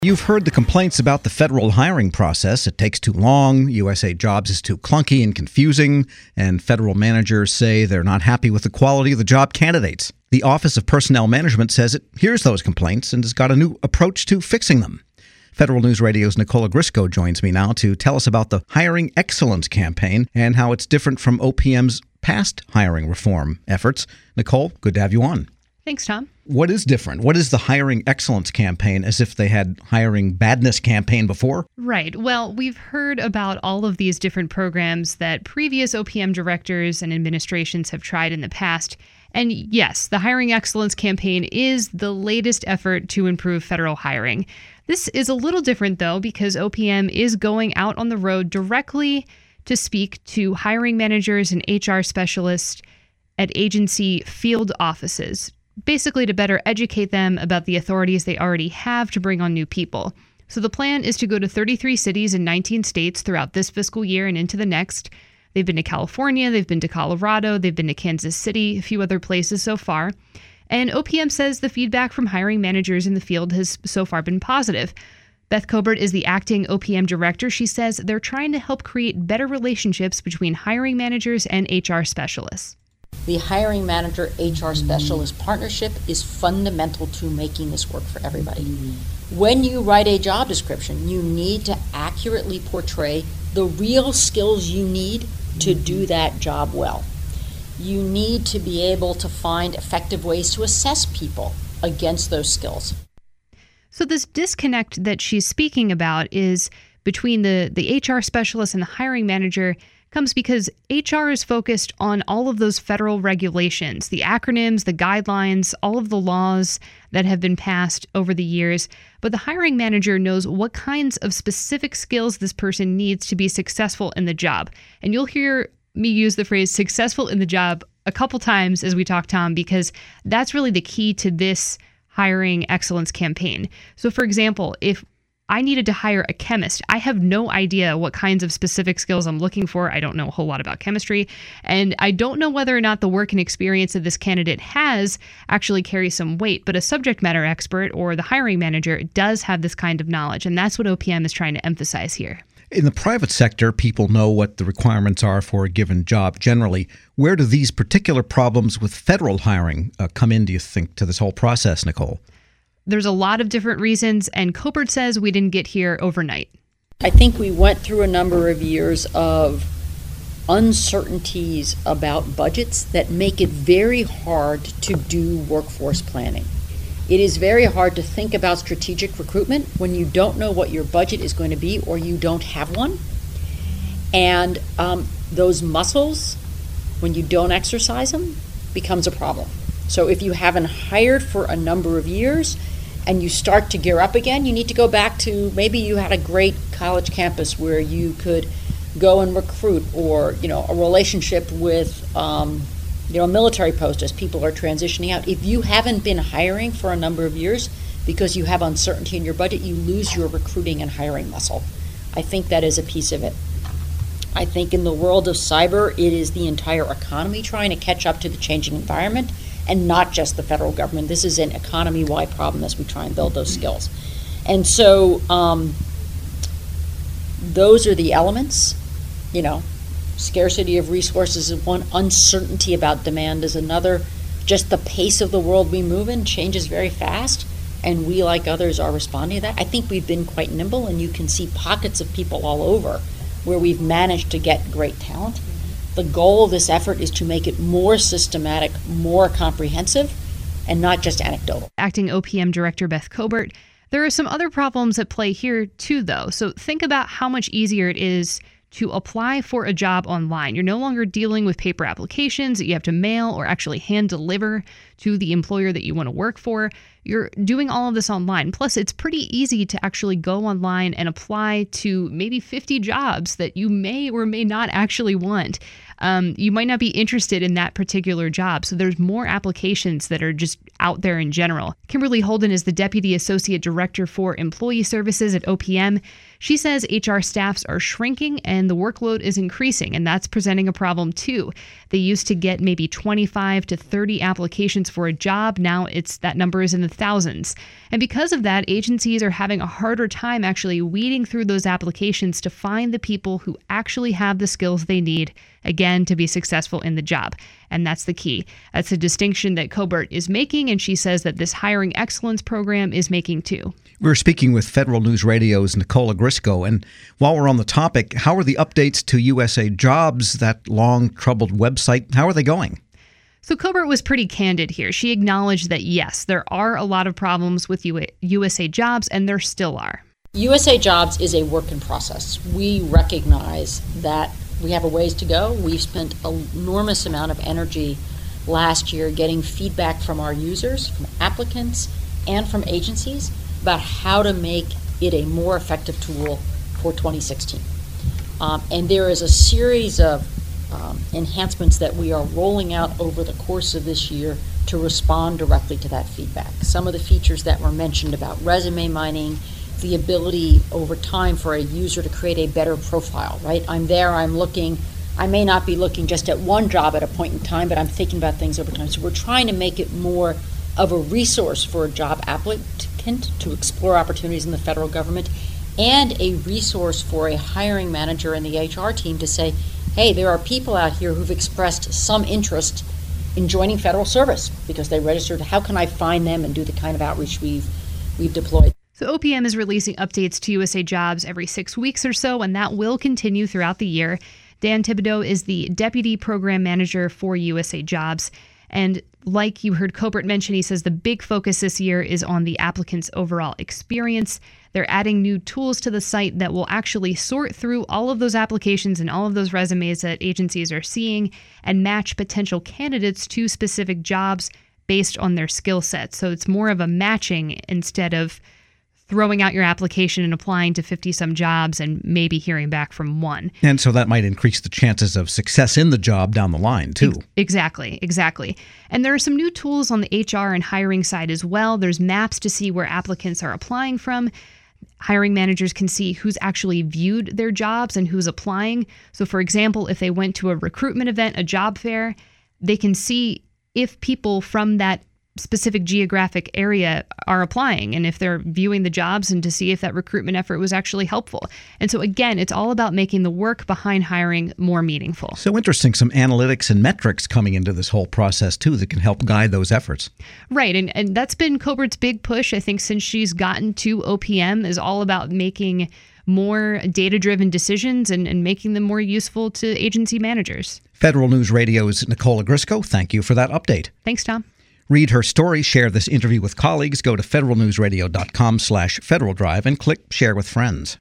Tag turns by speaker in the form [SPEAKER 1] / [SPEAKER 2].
[SPEAKER 1] You've heard the complaints about the federal hiring process. It takes too long, USA Jobs is too clunky and confusing, and federal managers say they're not happy with the quality of the job candidates. The Office of Personnel Management says it hears those complaints and has got a new approach to fixing them. Federal News Radio's Nicola Grisco joins me now to tell us about the Hiring Excellence campaign and how it's different from OPM's past hiring reform efforts. Nicole, good to have you on.
[SPEAKER 2] Thanks, Tom.
[SPEAKER 1] What is different? What is the Hiring Excellence campaign, as if they had Hiring Badness campaign before?
[SPEAKER 2] Right. Well, we've heard about all of these different programs that previous OPM directors and administrations have tried in the past. And yes, the Hiring Excellence campaign is the latest effort to improve federal hiring. This is a little different, though, because OPM is going out on the road directly to speak to hiring managers and HR specialists at agency field offices, basically to better educate them about the authorities they already have to bring on new people. So the plan is to go to 33 cities in 19 states throughout this fiscal year and into the next. They've been to California, they've been to Colorado, they've been to Kansas City, a few other places so far. And OPM says the feedback from hiring managers in the field has so far been positive. Beth Cobert is the acting OPM director. She says they're trying to help create better relationships between hiring managers and HR specialists.
[SPEAKER 3] The hiring manager HR specialist partnership is fundamental to making this work for everybody. When you write a job description, you need to accurately portray the real skills you need to do that job well. You need to be able to find effective ways to assess people against those skills.
[SPEAKER 2] So this disconnect that she's speaking about is between the HR specialist and the hiring manager comes because HR is focused on all of those federal regulations, the acronyms, the guidelines, all of the laws that have been passed over the years. But the hiring manager knows what kinds of specific skills this person needs to be successful in the job. And you'll hear me use the phrase successful in the job a couple times as we talk, Tom, because that's really the key to this hiring excellence campaign. So for example, if I needed to hire a chemist, I have no idea what kinds of specific skills I'm looking for. I don't know a whole lot about chemistry, and I don't know whether or not the work and experience that this candidate has actually carries some weight, but a subject matter expert or the hiring manager does have this kind of knowledge, and that's what OPM is trying to emphasize here.
[SPEAKER 1] In the private sector, people know what the requirements are for a given job generally. Where do these particular problems with federal hiring come in, do you think, to this whole process, Nicole?
[SPEAKER 2] There's a lot of different reasons, and Cobert says we didn't get here overnight.
[SPEAKER 3] I think we went through a number of years of uncertainties about budgets that make it very hard to do workforce planning. It is very hard to think about strategic recruitment when you don't know what your budget is going to be or you don't have one. And those muscles, when you don't exercise them, becomes a problem. So if you haven't hired for a number of years and you start to gear up again, you need to go back to maybe you had a great college campus where you could go and recruit, or a relationship with a military post as people are transitioning out. If you haven't been hiring for a number of years because you have uncertainty in your budget, you lose your recruiting and hiring muscle. I think that is a piece of it. I think in the world of cyber, it is the entire economy trying to catch up to the changing environment, and not just the federal government. This is an economy-wide problem as we try and build those skills. And so those are the elements. Scarcity of resources is one, uncertainty about demand is another. Just the pace of the world we move in changes very fast, and we, like others, are responding to that. I think we've been quite nimble, and you can see pockets of people all over where we've managed to get great talent. The goal of this effort is to make it more systematic, more comprehensive, and not just anecdotal.
[SPEAKER 2] Acting OPM Director Beth Cobert. There are some other problems at play here too, though. So think about how much easier it is to apply for a job online. You're no longer dealing with paper applications that you have to mail or actually hand deliver to the employer that you want to work for. You're doing all of this online. Plus, it's pretty easy to actually go online and apply to maybe 50 jobs that you may or may not actually want. you might not be interested in that particular job. So there's more applications that are just out there in general. Kimberly Holden is the Deputy Associate Director for Employee Services at OPM. She says HR staffs are shrinking and the workload is increasing, and that's presenting a problem too. They used to get maybe 25 to 30 applications for a job. Now that number is in the thousands. And because of that, agencies are having a harder time actually weeding through those applications to find the people who actually have the skills they need, again, to be successful in the job. And that's the key. That's a distinction that Cobert is making, and she says that this hiring excellence program is making too.
[SPEAKER 1] We're speaking with Federal News Radio's Nicola Grisco. And while we're on the topic, how are the updates to USA Jobs, that long troubled website? How are they going?
[SPEAKER 2] So Cobert was pretty candid here. She acknowledged that, yes, there are a lot of problems with USA Jobs, and there still are.
[SPEAKER 3] USA Jobs is a work in process. We recognize that we have a ways to go. We've spent an enormous amount of energy last year getting feedback from our users, from applicants, and from agencies about how to make it a more effective tool for 2016. And there is a series of enhancements that we are rolling out over the course of this year to respond directly to that feedback. Some of the features that were mentioned about resume mining, the ability over time for a user to create a better profile, right? I'm there, I'm looking. I may not be looking just at one job at a point in time, but I'm thinking about things over time. So we're trying to make it more of a resource for a job applicant to explore opportunities in the federal government, and a resource for a hiring manager and the HR team to say, hey, there are people out here who've expressed some interest in joining federal service because they registered. How can I find them and do the kind of outreach we've deployed?
[SPEAKER 2] So OPM is releasing updates to USA Jobs every 6 weeks or so, and that will continue throughout the year. Dan Thibodeau is the Deputy Program Manager for USA Jobs. And like you heard Cobert mention, he says the big focus this year is on the applicant's overall experience. They're adding new tools to the site that will actually sort through all of those applications and all of those resumes that agencies are seeing and match potential candidates to specific jobs based on their skill set. So it's more of a matching instead of throwing out your application and applying to 50-some jobs and maybe hearing back from one.
[SPEAKER 1] And so that might increase the chances of success in the job down the line, too.
[SPEAKER 2] Exactly. And there are some new tools on the HR and hiring side as well. There's maps to see where applicants are applying from. Hiring managers can see who's actually viewed their jobs and who's applying. So, for example, if they went to a recruitment event, a job fair, they can see if people from that specific geographic area are applying and if they're viewing the jobs, and to see if that recruitment effort was actually helpful. And so again, it's all about making the work behind hiring more meaningful.
[SPEAKER 1] So interesting, some analytics and metrics coming into this whole process too that can help guide those efforts.
[SPEAKER 2] Right. And that's been Cobert's big push, I think, since she's gotten to OPM, is all about making more data-driven decisions and making them more useful to agency managers.
[SPEAKER 1] Federal News Radio's Nicola Grisco, thank you for that update.
[SPEAKER 2] Thanks, Tom.
[SPEAKER 1] Read her story, share this interview with colleagues, go to federalnewsradio.com/Federal Drive and click Share with Friends.